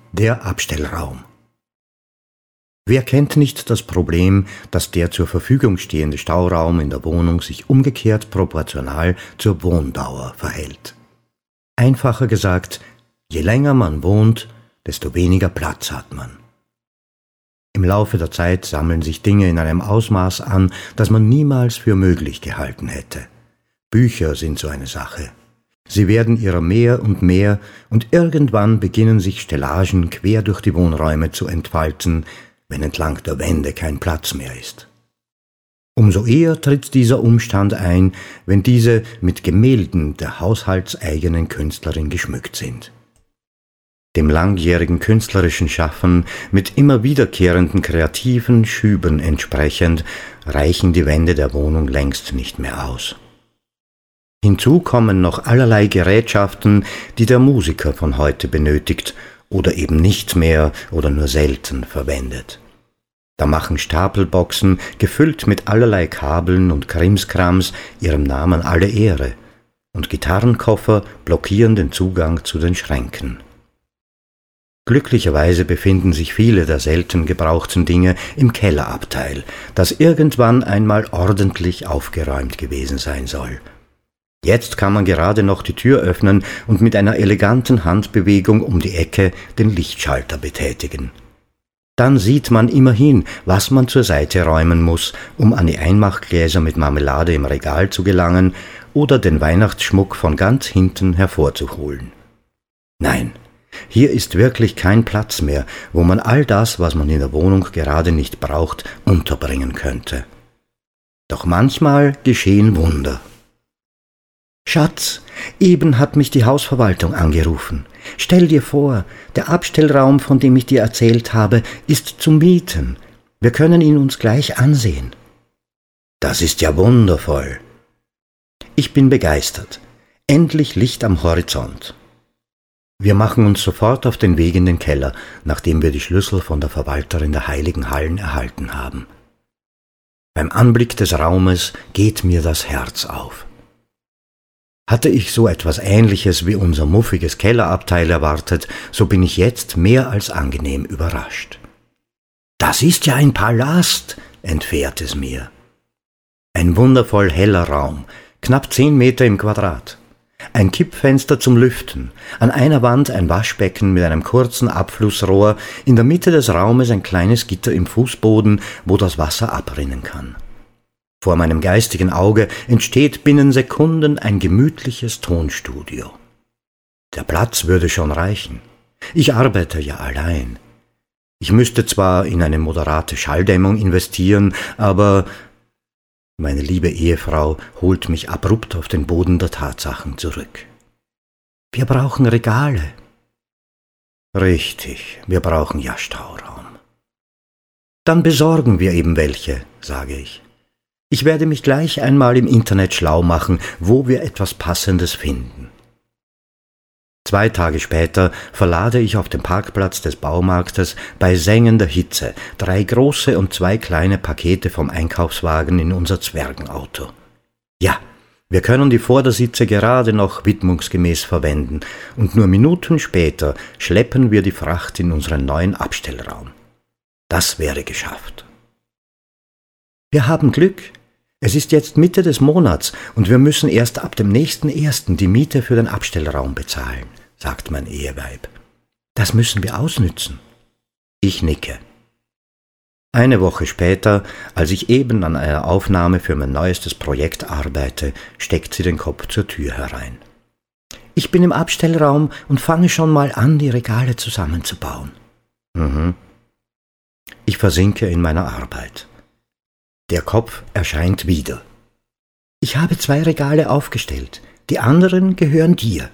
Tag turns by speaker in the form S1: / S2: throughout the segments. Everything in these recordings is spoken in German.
S1: Der Abstellraum. Wer kennt nicht das Problem, dass der zur Verfügung stehende Stauraum in der Wohnung sich umgekehrt proportional zur Wohndauer verhält? Einfacher gesagt, je länger man wohnt, desto weniger Platz hat man. Im Laufe der Zeit sammeln sich Dinge in einem Ausmaß an, das man niemals für möglich gehalten hätte. Bücher sind so eine Sache. Sie werden ihrer mehr und mehr und irgendwann beginnen sich Stellagen quer durch die Wohnräume zu entfalten, wenn entlang der Wände kein Platz mehr ist. Umso eher tritt dieser Umstand ein, wenn diese mit Gemälden der haushaltseigenen Künstlerin geschmückt sind. Dem langjährigen künstlerischen Schaffen mit immer wiederkehrenden kreativen Schüben entsprechend reichen die Wände der Wohnung längst nicht mehr aus. Hinzu kommen noch allerlei Gerätschaften, die der Musiker von heute benötigt oder eben nicht mehr oder nur selten verwendet. Da machen Stapelboxen, gefüllt mit allerlei Kabeln und Krimskrams, ihrem Namen alle Ehre, und Gitarrenkoffer blockieren den Zugang zu den Schränken. Glücklicherweise befinden sich viele der selten gebrauchten Dinge im Kellerabteil, das irgendwann einmal ordentlich aufgeräumt gewesen sein soll. Jetzt kann man gerade noch die Tür öffnen und mit einer eleganten Handbewegung um die Ecke den Lichtschalter betätigen. Dann sieht man immerhin, was man zur Seite räumen muss, um an die Einmachgläser mit Marmelade im Regal zu gelangen oder den Weihnachtsschmuck von ganz hinten hervorzuholen. Nein, hier ist wirklich kein Platz mehr, wo man all das, was man in der Wohnung gerade nicht braucht, unterbringen könnte. Doch manchmal geschehen Wunder. »Schatz, eben hat mich die Hausverwaltung angerufen. Stell dir vor, der Abstellraum, von dem ich dir erzählt habe, ist zum Mieten. Wir können ihn uns gleich ansehen.« »Das ist ja wundervoll.« Ich bin begeistert. Endlich Licht am Horizont. Wir machen uns sofort auf den Weg in den Keller, nachdem wir die Schlüssel von der Verwalterin der Heiligen Hallen erhalten haben. Beim Anblick des Raumes geht mir das Herz auf. Hatte ich so etwas Ähnliches wie unser muffiges Kellerabteil erwartet, so bin ich jetzt mehr als angenehm überrascht. »Das ist ja ein Palast«, entfährt es mir. Ein wundervoll heller Raum, knapp 10 Meter im Quadrat. Ein Kippfenster zum Lüften, an einer Wand ein Waschbecken mit einem kurzen Abflussrohr, in der Mitte des Raumes ein kleines Gitter im Fußboden, wo das Wasser abrinnen kann. Vor meinem geistigen Auge entsteht binnen Sekunden ein gemütliches Tonstudio. Der Platz würde schon reichen. Ich arbeite ja allein. Ich müsste zwar in eine moderate Schalldämmung investieren, aber meine liebe Ehefrau holt mich abrupt auf den Boden der Tatsachen zurück. Wir brauchen Regale. Richtig, wir brauchen ja Stauraum. Dann besorgen wir eben welche, sage ich. Ich werde mich gleich einmal im Internet schlau machen, wo wir etwas Passendes finden. 2 Tage später verlade ich auf dem Parkplatz des Baumarktes bei sengender Hitze 3 große und 2 kleine Pakete vom Einkaufswagen in unser Zwergenauto. Ja, wir können die Vordersitze gerade noch widmungsgemäß verwenden und nur Minuten später schleppen wir die Fracht in unseren neuen Abstellraum. Das wäre geschafft. Wir haben Glück. Es ist jetzt Mitte des Monats und wir müssen erst ab dem nächsten 1. die Miete für den Abstellraum bezahlen, sagt mein Eheweib. Das müssen wir ausnützen. Ich nicke. Eine Woche später, als ich eben an einer Aufnahme für mein neuestes Projekt arbeite, steckt sie den Kopf zur Tür herein. Ich bin im Abstellraum und fange schon mal an, die Regale zusammenzubauen. Ich versinke in meiner Arbeit. Der Kopf erscheint wieder. Ich habe 2 Regale aufgestellt. Die anderen gehören dir.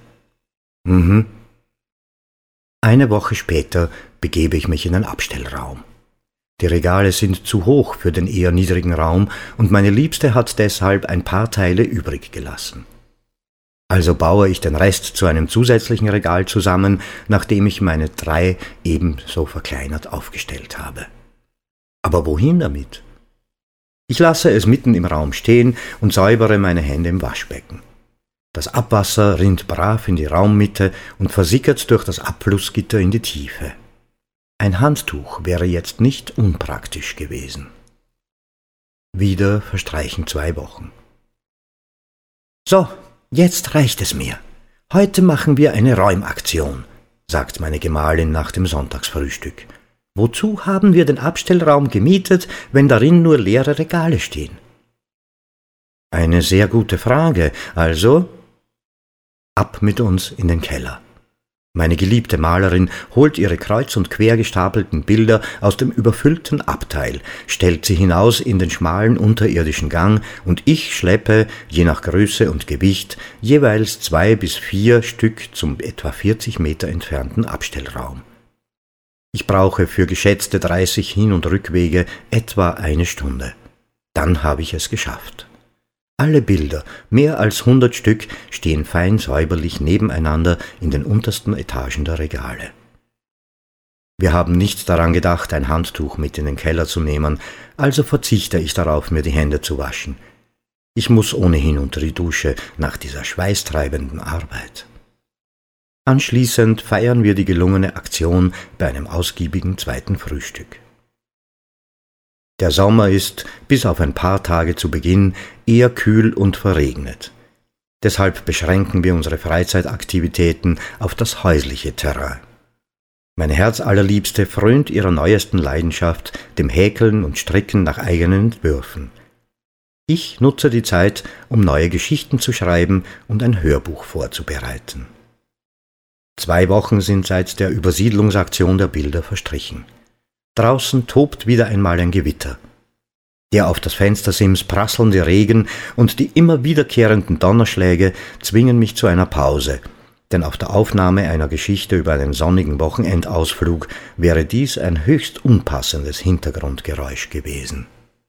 S1: Eine Woche später begebe ich mich in den Abstellraum. Die Regale sind zu hoch für den eher niedrigen Raum und meine Liebste hat deshalb ein paar Teile übrig gelassen. Also baue ich den Rest zu einem zusätzlichen Regal zusammen, nachdem ich meine 3 ebenso verkleinert aufgestellt habe. Aber wohin damit? Ich lasse es mitten im Raum stehen und säubere meine Hände im Waschbecken. Das Abwasser rinnt brav in die Raummitte und versickert durch das Abflussgitter in die Tiefe. Ein Handtuch wäre jetzt nicht unpraktisch gewesen. Wieder verstreichen 2 Wochen. »So, jetzt reicht es mir. Heute machen wir eine Räumaktion«, sagt meine Gemahlin nach dem Sonntagsfrühstück. »Wozu haben wir den Abstellraum gemietet, wenn darin nur leere Regale stehen?« »Eine sehr gute Frage. Also, ab mit uns in den Keller.« Meine geliebte Malerin holt ihre kreuz und quer gestapelten Bilder aus dem überfüllten Abteil, stellt sie hinaus in den schmalen unterirdischen Gang und ich schleppe, je nach Größe und Gewicht, jeweils 2 bis 4 Stück zum etwa 40 Meter entfernten Abstellraum. Ich brauche für geschätzte 30 Hin- und Rückwege etwa 1 Stunde. Dann habe ich es geschafft. Alle Bilder, mehr als 100 Stück, stehen fein säuberlich nebeneinander in den untersten Etagen der Regale. Wir haben nicht daran gedacht, ein Handtuch mit in den Keller zu nehmen, also verzichte ich darauf, mir die Hände zu waschen. Ich muss ohnehin unter die Dusche nach dieser schweißtreibenden Arbeit. Anschließend feiern wir die gelungene Aktion bei einem ausgiebigen 2. Frühstück. Der Sommer ist, bis auf ein paar Tage zu Beginn, eher kühl und verregnet. Deshalb beschränken wir unsere Freizeitaktivitäten auf das häusliche Terrain. Meine Herzallerliebste frönt ihrer neuesten Leidenschaft, dem Häkeln und Stricken nach eigenen Entwürfen. Ich nutze die Zeit, um neue Geschichten zu schreiben und ein Hörbuch vorzubereiten. 2 Wochen sind seit der Übersiedlungsaktion der Bilder verstrichen. Draußen tobt wieder einmal ein Gewitter. Der auf das Fenstersims prasselnde Regen und die immer wiederkehrenden Donnerschläge zwingen mich zu einer Pause, denn auf der Aufnahme einer Geschichte über einen sonnigen Wochenendausflug wäre dies ein höchst unpassendes Hintergrundgeräusch gewesen.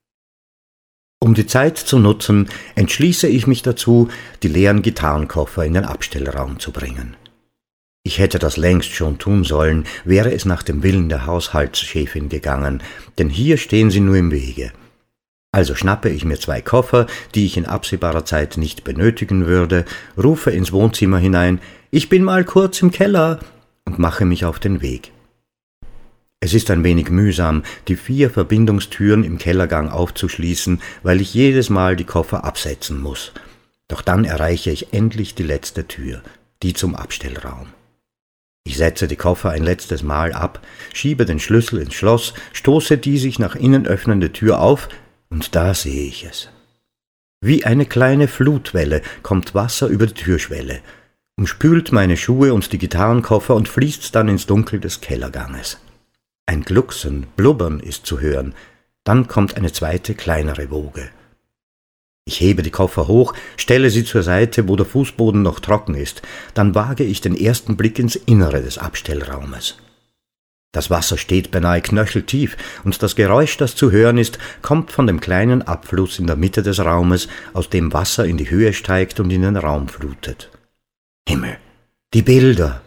S1: Um die Zeit zu nutzen, entschließe ich mich dazu, die leeren Gitarrenkoffer in den Abstellraum zu bringen. Ich hätte das längst schon tun sollen, wäre es nach dem Willen der Haushaltschefin gegangen, denn hier stehen sie nur im Wege. Also schnappe ich mir 2 Koffer, die ich in absehbarer Zeit nicht benötigen würde, rufe ins Wohnzimmer hinein, »Ich bin mal kurz im Keller«, und mache mich auf den Weg. Es ist ein wenig mühsam, die 4 Verbindungstüren im Kellergang aufzuschließen, weil ich jedes Mal die Koffer absetzen muss. Doch dann erreiche ich endlich die letzte Tür, die zum Abstellraum. Ich setze die Koffer ein letztes Mal ab, schiebe den Schlüssel ins Schloss, stoße die sich nach innen öffnende Tür auf, und da sehe ich es. Wie eine kleine Flutwelle kommt Wasser über die Türschwelle, umspült meine Schuhe und die Gitarrenkoffer und fließt dann ins Dunkel des Kellerganges. Ein Glucksen, Blubbern ist zu hören, dann kommt eine 2., kleinere Woge. Ich hebe die Koffer hoch, stelle sie zur Seite, wo der Fußboden noch trocken ist, dann wage ich den ersten Blick ins Innere des Abstellraumes. Das Wasser steht beinahe knöcheltief, und das Geräusch, das zu hören ist, kommt von dem kleinen Abfluss in der Mitte des Raumes, aus dem Wasser in die Höhe steigt und in den Raum flutet. Himmel, die Bilder!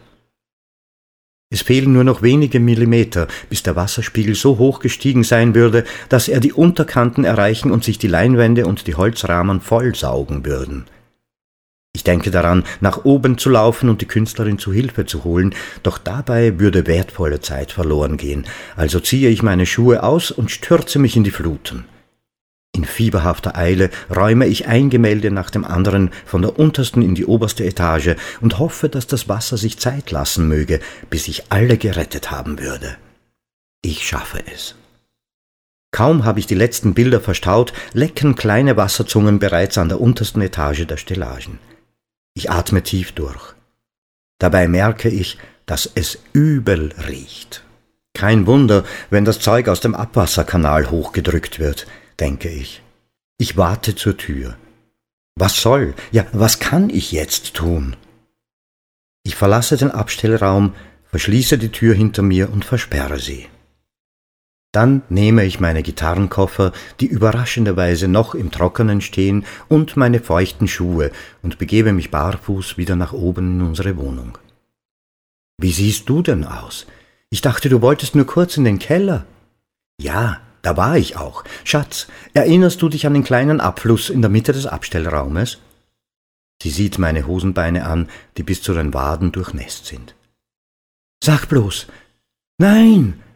S1: Es fehlen nur noch wenige Millimeter, bis der Wasserspiegel so hoch gestiegen sein würde, dass er die Unterkanten erreichen und sich die Leinwände und die Holzrahmen vollsaugen würden. Ich denke daran, nach oben zu laufen und die Künstlerin zu Hilfe zu holen, doch dabei würde wertvolle Zeit verloren gehen, also ziehe ich meine Schuhe aus und stürze mich in die Fluten. In fieberhafter Eile räume ich ein Gemälde nach dem anderen von der untersten in die oberste Etage und hoffe, dass das Wasser sich Zeit lassen möge, bis ich alle gerettet haben würde. Ich schaffe es. Kaum habe ich die letzten Bilder verstaut, lecken kleine Wasserzungen bereits an der untersten Etage der Stellagen. Ich atme tief durch. Dabei merke ich, dass es übel riecht. Kein Wunder, wenn das Zeug aus dem Abwasserkanal hochgedrückt wird, denke ich. Ich warte zur Tür. Was soll, ja, was kann ich jetzt tun? Ich verlasse den Abstellraum, verschließe die Tür hinter mir und versperre sie. Dann nehme ich meine Gitarrenkoffer, die überraschenderweise noch im Trockenen stehen, und meine feuchten Schuhe und begebe mich barfuß wieder nach oben in unsere Wohnung. »Wie siehst du denn aus? Ich dachte, du wolltest nur kurz in den Keller.« »Ja, da war ich auch. Schatz, erinnerst du dich an den kleinen Abfluss in der Mitte des Abstellraumes?« Sie sieht meine Hosenbeine an, die bis zu den Waden durchnässt sind. »Sag bloß, nein,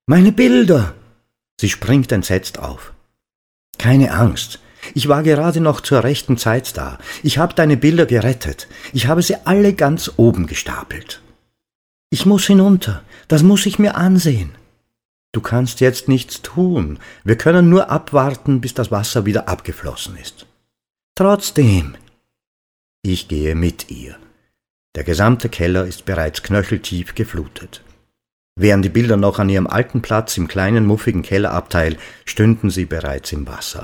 S1: Meine Bilder! Sie springt entsetzt auf. Keine Angst. Ich war gerade noch zur rechten Zeit da. Ich habe deine Bilder gerettet. Ich habe sie alle ganz oben gestapelt. Ich muss hinunter. Das muss ich mir ansehen. Du kannst jetzt nichts tun. Wir können nur abwarten, bis das Wasser wieder abgeflossen ist. Trotzdem. Ich gehe mit ihr. Der gesamte Keller ist bereits knöcheltief geflutet. Wären die Bilder noch an ihrem alten Platz im kleinen, muffigen Kellerabteil, stünden sie bereits im Wasser.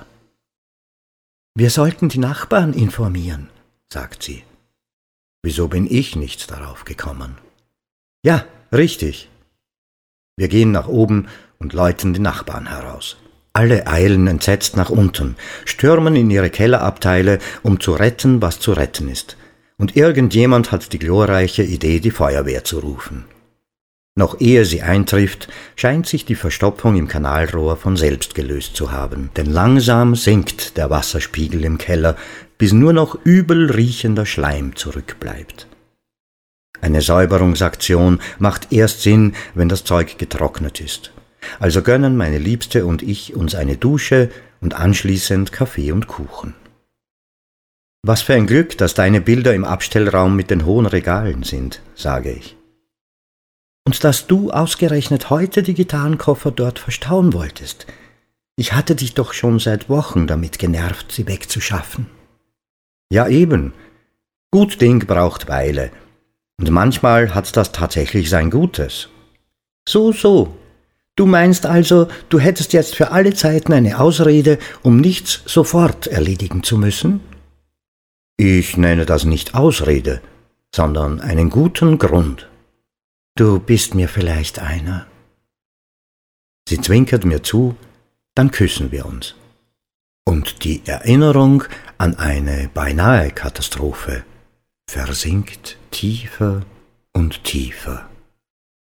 S1: Wir sollten die Nachbarn informieren, sagt sie. Wieso bin ich nicht darauf gekommen? Ja, richtig. Wir gehen nach oben und läuten die Nachbarn heraus. Alle eilen entsetzt nach unten, stürmen in ihre Kellerabteile, um zu retten, was zu retten ist. Und irgendjemand hat die glorreiche Idee, die Feuerwehr zu rufen. Noch ehe sie eintrifft, scheint sich die Verstopfung im Kanalrohr von selbst gelöst zu haben, denn langsam sinkt der Wasserspiegel im Keller, bis nur noch übel riechender Schleim zurückbleibt. Eine Säuberungsaktion macht erst Sinn, wenn das Zeug getrocknet ist. Also gönnen meine Liebste und ich uns eine Dusche und anschließend Kaffee und Kuchen. Was für ein Glück, dass deine Bilder im Abstellraum mit den hohen Regalen sind, sage ich. Und dass du ausgerechnet heute die Gitarrenkoffer dort verstauen wolltest. Ich hatte dich doch schon seit Wochen damit genervt, sie wegzuschaffen. Ja eben. Gut Ding braucht Weile. Und manchmal hat das tatsächlich sein Gutes. So. Du meinst also, du hättest jetzt für alle Zeiten eine Ausrede, um nichts sofort erledigen zu müssen? Ich nenne das nicht Ausrede, sondern einen guten Grund. Du bist mir vielleicht einer. Sie zwinkert mir zu, dann küssen wir uns. Und die Erinnerung an eine beinahe Katastrophe versinkt tiefer und tiefer.